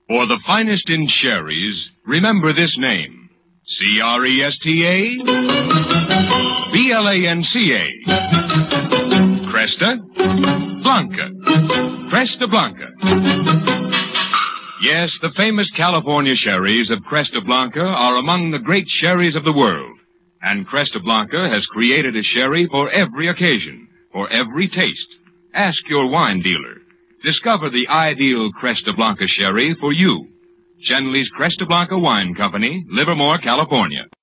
For the finest in sherries, remember this name. Cresta Blanca. Cresta Blanca. Cresta Blanca. Yes, the famous California sherries of Cresta Blanca are among the great sherries of the world. And Cresta Blanca has created a sherry for every occasion, for every taste. Ask your wine dealer. Discover the ideal Cresta Blanca sherry for you. Shenley's Cresta Blanca Wine Company, Livermore, California.